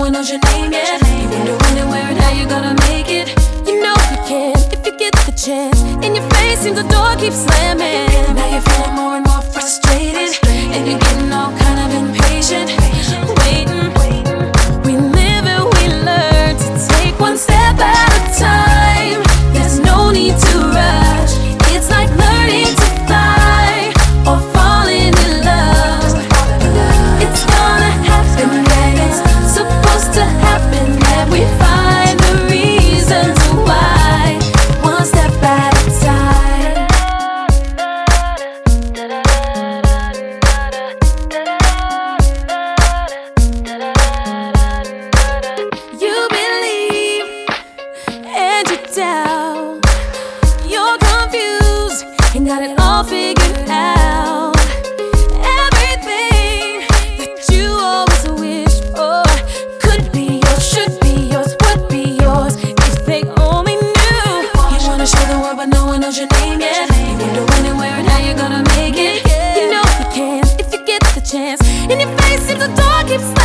one knows your name yet. You wonder when and where and how you're gonna make it. You know you can if you get the chance. In your face seems the door keeps slamming. Now you're feeling more and more frustrated, and you're getting all kind of impatient. Waiting, we live and we learn to take one step at a time. There's no need to rush. It's like learning to fly or falling in love. It's gonna happen when it's supposed to happen, and we find the reasons why. One step at a time. You believe and you doubt. You're confused and got it all figured out. Everything that you always wished for could be yours, should be yours, would be yours if they only knew. You wanna show the world, but no one knows your name yet. You wonder when and where and how you're gonna make it. You know you can if you get the chance. In your face, seems the door keeps